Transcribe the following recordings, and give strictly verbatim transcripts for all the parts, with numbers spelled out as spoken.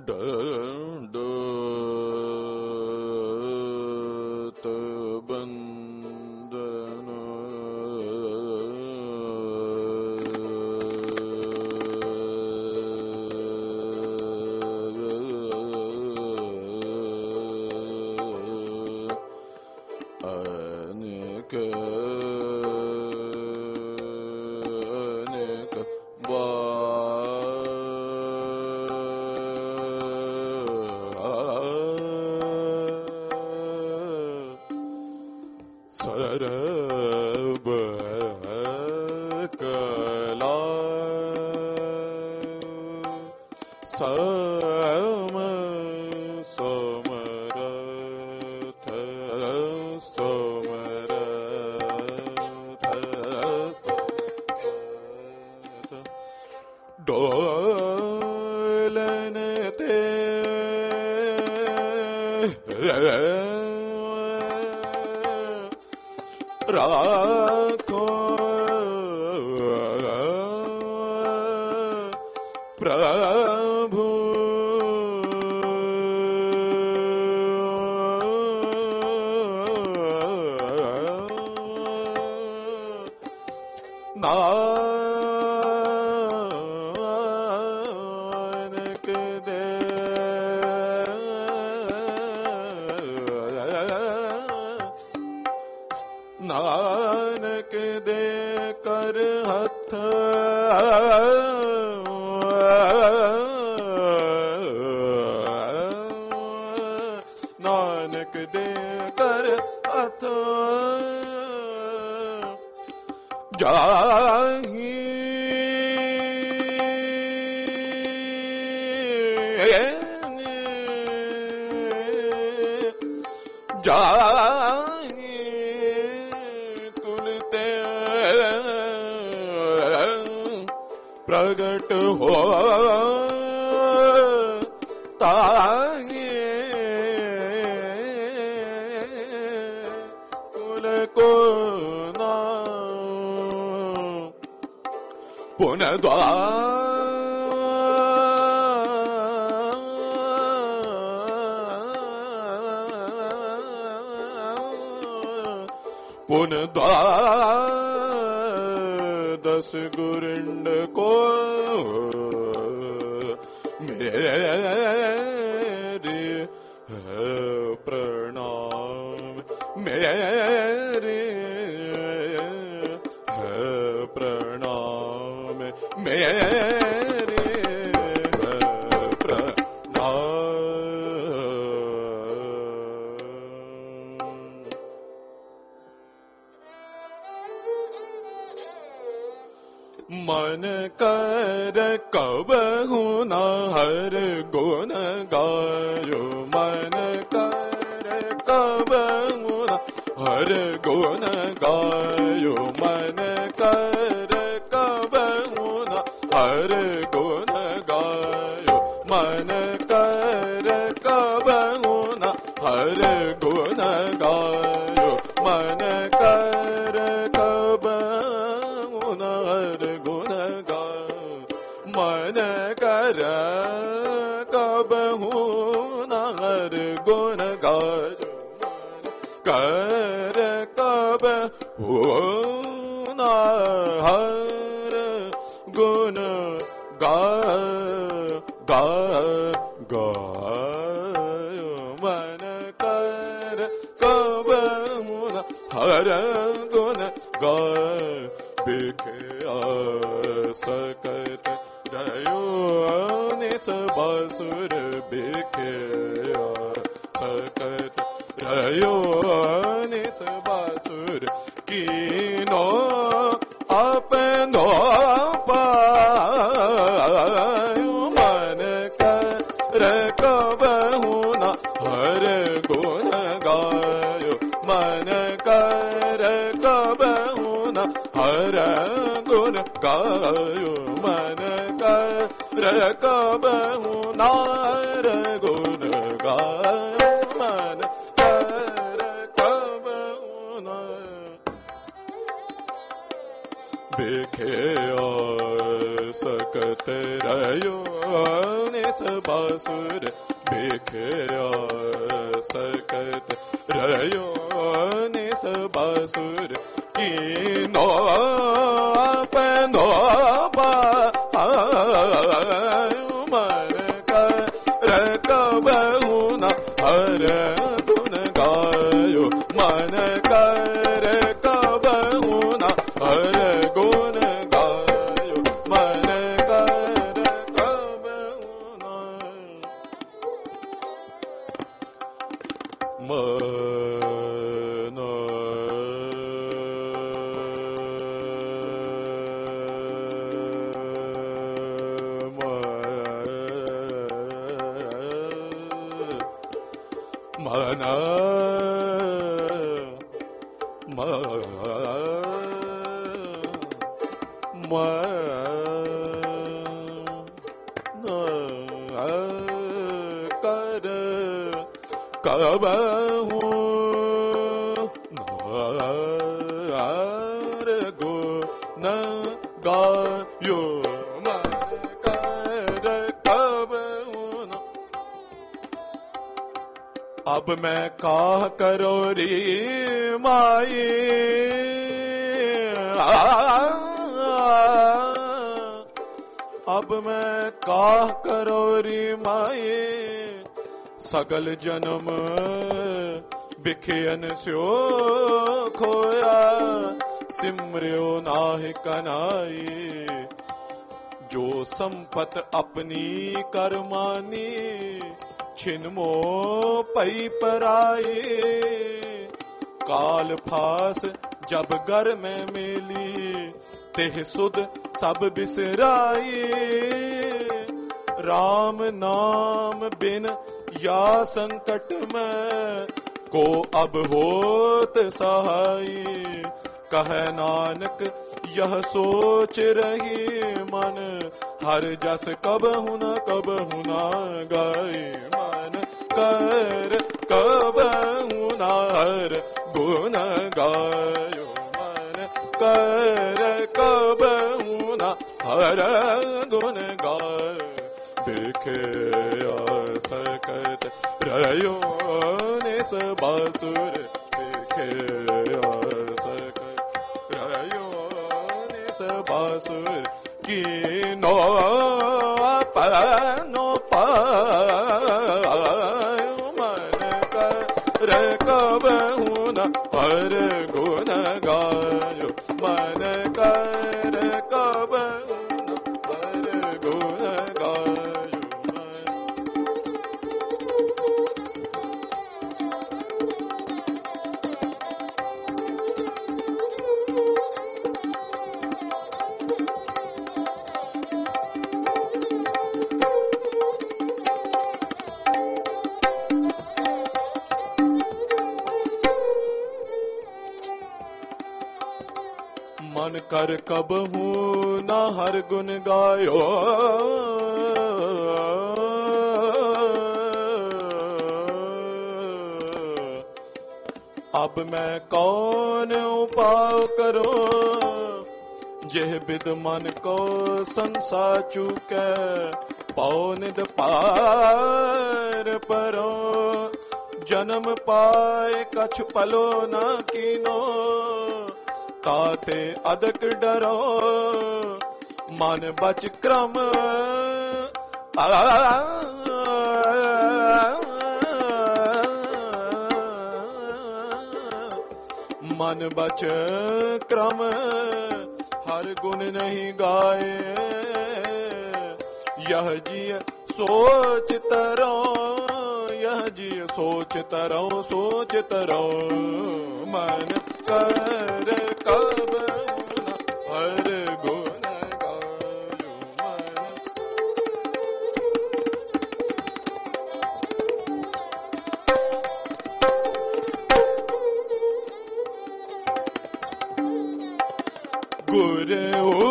सकत रयो निस बासुर बिखरा सकत रयो निस बासुर कीनो पनो बा मन कर कबहु न हर गुण गायो मन कर कबहु न हर गुण गायो मन कर कबहु न मन कबहु नार गुण गायो मन कर कबहु न। अब मैं काह करो री माई अब मैं काह करो री माई सगल जन्म बिखयन स्यो खोया सिमर्यो नाहि कनाई जो संपत अपनी करमानी छिनमो पई पराई काल फास जब घर में मेली तेह सुध सब बिसराई राम नाम बिन या संकट में को अब होत सहाई कह नानक यह सोच रही मन हर जस कबहु न कबहु न गाए मन कर कबहु न हर गुण गायो मन कर कबहु न हर गुण गायो देखे सकत रयो निस बासुर देखे सकत रयो निस बासुर कीनो पनो पायो मन कर कबहु न हर गुण गायो मन कर कबहु न हर गुण गायो मन कर कबहू न हर गुण गायो अब मैं कौन उपाय करो जेह बिद मन को संसा चुके पौनिद पार परो जन्म पाए कछ पलो न कीनो ताते अदक डरो मन बच क्रम मन बच क्रम हर गुण नहीं गाए यह जिय सोच तरो यह जिय सोच तरो सोच तरो मन कर कब हर गुण गायो मन गुर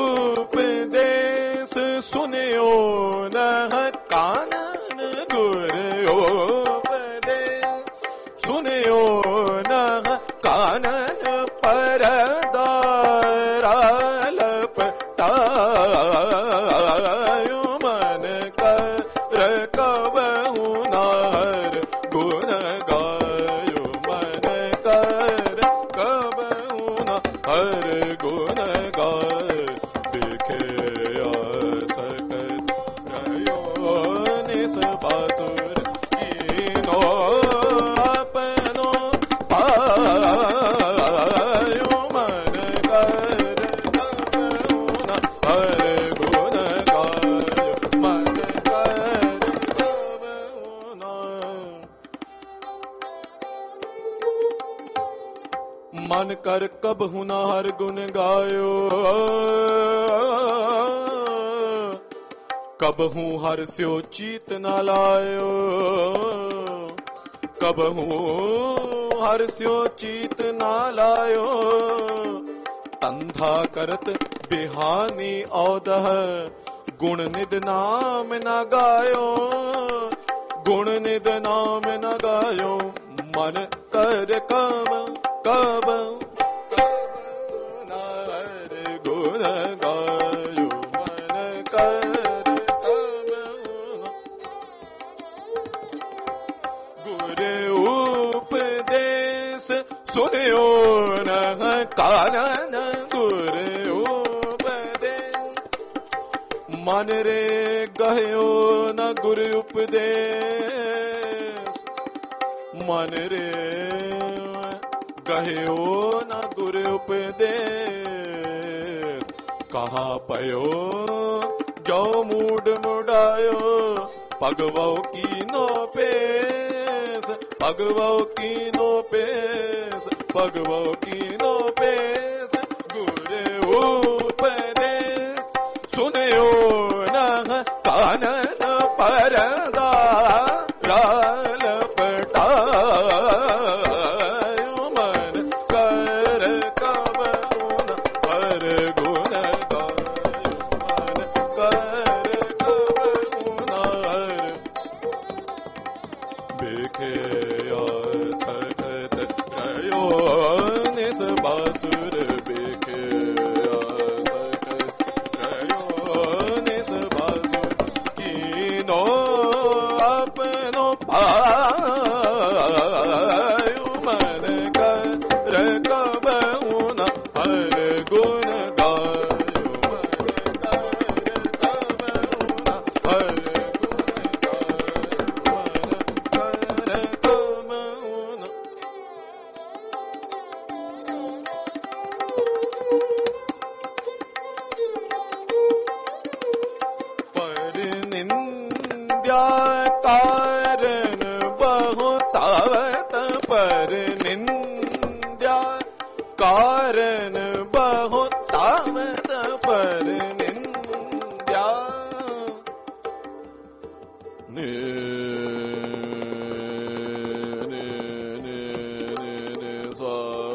उपदेश सुनियो न कानन गुर उपदेश सुनियो न कानन परदारा लपटायो मन कर मन कर कब हुना हर गुण गायो, कब हूँ हर स्यो चीत न लायो, कब हूँ हर स्यो चीत न लायो। तंधा करत बिहानी औदह, गुण निद नाम न गायो, गुण निद नाम न गायो। मन कर कब कब नार गुण गायो, मन कर कब गुर उपदेश सुनियो न कानन, गुर उपदेश मन रे गयो न गुर उपदेश, मन रे गयो न गुर उपदेश। कहाँ पयो जो मूड मुडायो, पगवो की नो पेश, पगवो की नो पेश, पगवो की नो पेश। गुर उपदेश सुनियो न कानन परदा, राल पटायो। मन कर कब गुण पर गुण गायो, मन कर कब गुण हर बेखे सकत गयो निस बासुर, बेखे सकत गयो निस बासुर। कीनो अपनो भायो, मन कर कब गुण हर गुण गायो, मन कर कब गुण हर गुण गायो, मन कर पर निंद्या कारण बहुतावत, पर निंद्या कारण बहुतावत, पर निंद्या ने ने ने ने ने सा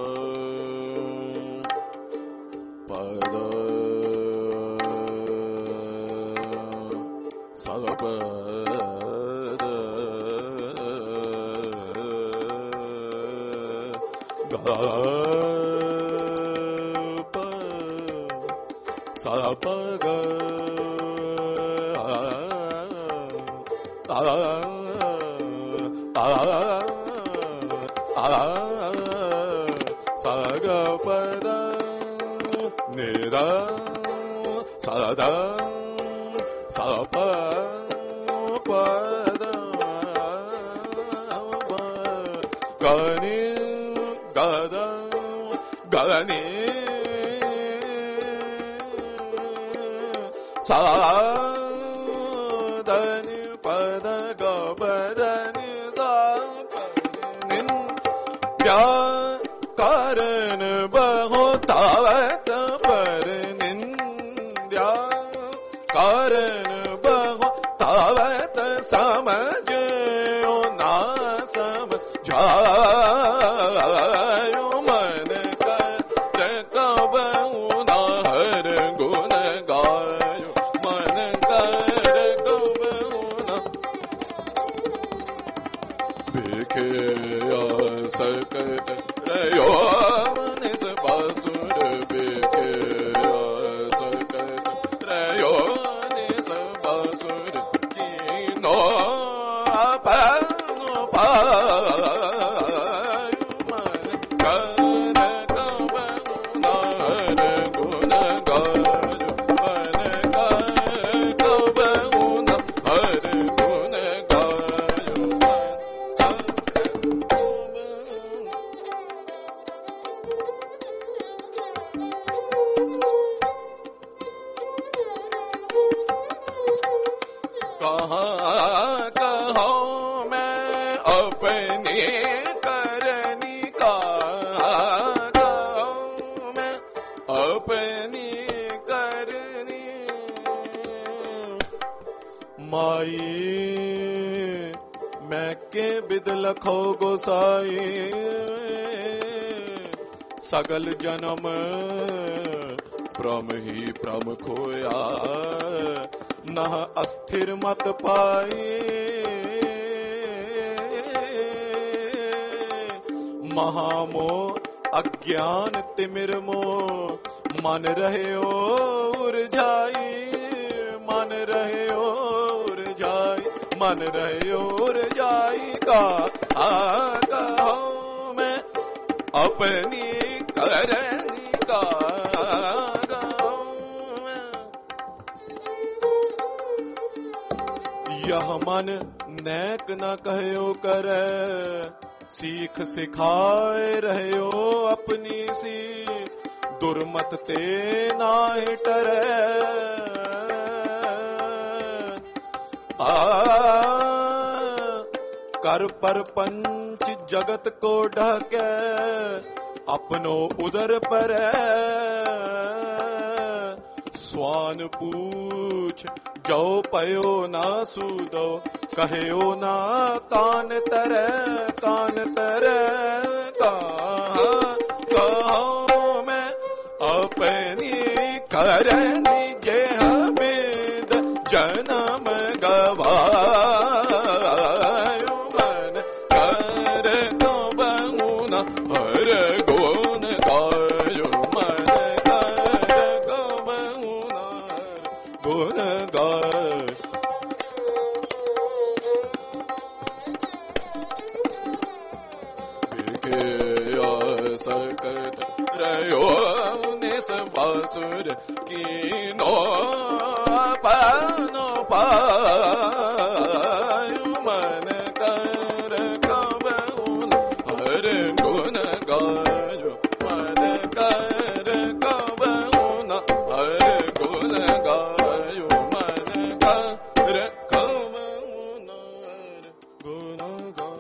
पद सगपद गप सपग आ आ आ सगपद निरा सदा सप पद गनि गद गनि साधनि पद गपदनि निंद्या कारण बहुतावत, पर निंद्या कारण बहुतावत। समझो ना समझायो, मन कर कब गुण हर गुण गायो, मन कर कब गुण बेखे सकत रयो निस बासुर, बेखे सकत रयो निस बासुर। कीनो अपनो पायो, मन कर कब गुण हर गुण गायो, मन कर कब गुण हर गुण गायो, मन कहाँ कहो मैं अपने करनी, कहाँ जाई, मैं के बिद लखो गोसाई। सगल जन्म भ्रम ही भ्रम खोया, नह अस्थिर मत पाई। महामोह अज्ञान तिमिर मोह, मन रहे उरझाई, मन रहे उरझाई, मन रहे उरझाई। का आ कहो मैं अपनी करनी का, यह मन नैक न कहयो करे, सीख सिखाए रहयो अपनी सी। दुर्मत ते नाहि टरे, आ कर पर पंच जगत को ढके, अपनो उदर पर स्वान पूछ। जो पयो ना सूदो, कहयो ना कान तरे, कान तरे। कहाँ कहो मैं अपनी करनी, जेह बिद जन्म गवायो। मन कर तो बहुना हर गुण गायो, मन कर तो बहुना गुण गायो। सकत रयो निस बासुर कीनो, पानो पायो। मन कर कबहुन हर गुण गायो, मन कर कबहुन हर गुण गायो, मन कर कबहुन हर गुण गायो।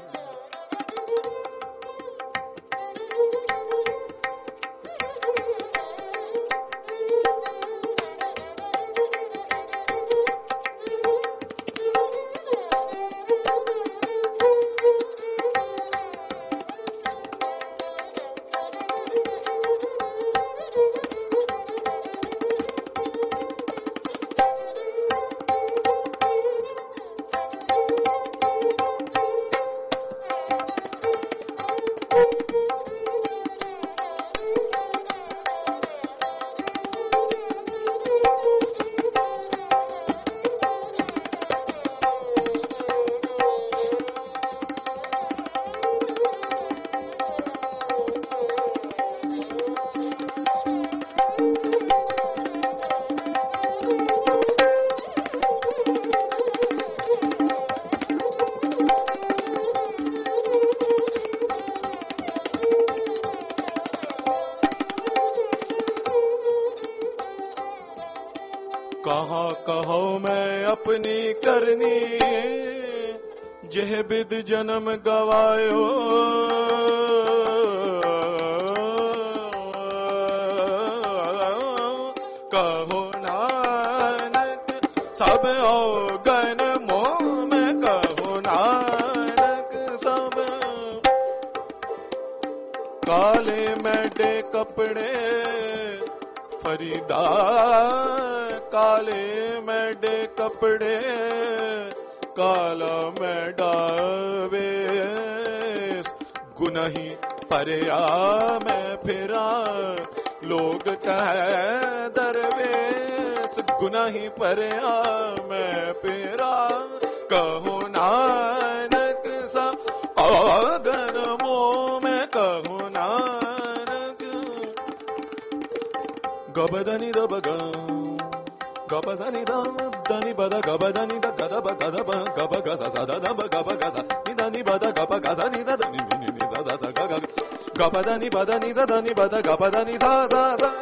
कहाँ कहो मैं अपनी करनी, जेह बिद जन्म गवायो। कहो नानक सब औगन मोह में, कहो नानक सब काले मैडे कपड़े फरीदा, काले मैडे कपड़े काला मैडा वेश। गुनही परया मैं फिरा, लोग कहे दरवेश। गुनही परया मैं फिरा, कहो नानक सा औगन मोह में, कहो नानक। गबदनी दबगा गबजनी दा दनी बदा गबदनी दा गदब गदब गब गजा सदा दब गब गजा निदनी बदा गब गजा निदा दनी नि नि जा जा ग ग गबदनी बदनी दा दनी बदा गबदनी सा सा सा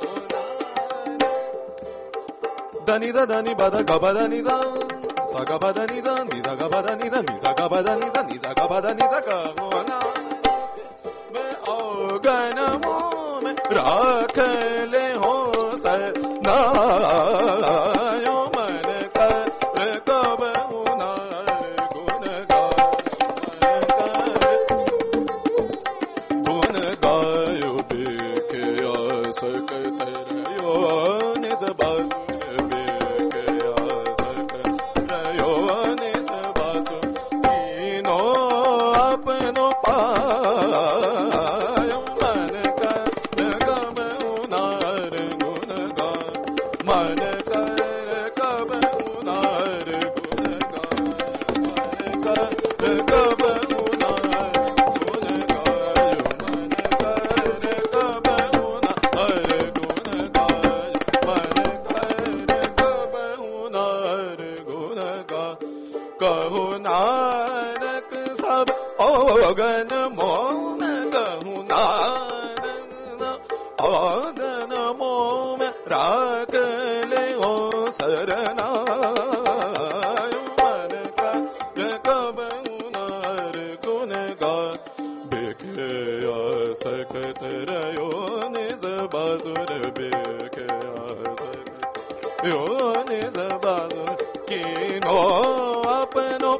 दनी दा दनी बदा गबदनी दा सा गबदनी दा नि सा गबदनी दा नि सा गबदनी दा नि सा गबदनी दा कहोना मैं औगन मोह में राख ले हो सर नायो। मन कर कब अपनो पाय मन कर कबहु नार गुण गा मन कर कबहु नार गुण गा मन कर कबहु नार गुण गाय मन कर कबहु नार गुण गाय मन कर कबहु नार गुण गा कहु नानक सब ओगन मोम कहु नानक ओगन मोम राख ले ओ सरनाय मन कर कबहु नार गुण गा बेखे आसक्त रयो निज बासुर बेखे आसक्त यो निज बासुर कीनो अपनो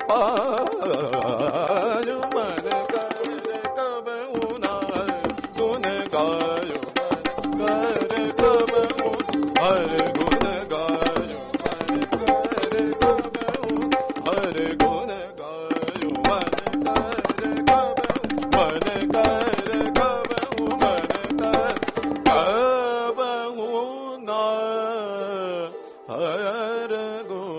पाय मन कर कबहु नार गुण गाय मन कर कबहु हर गुण गाय मन कर कबहु हर गुण गाय मन कर कबहु मन कर कबहु मन कर कबहु नार हर गुण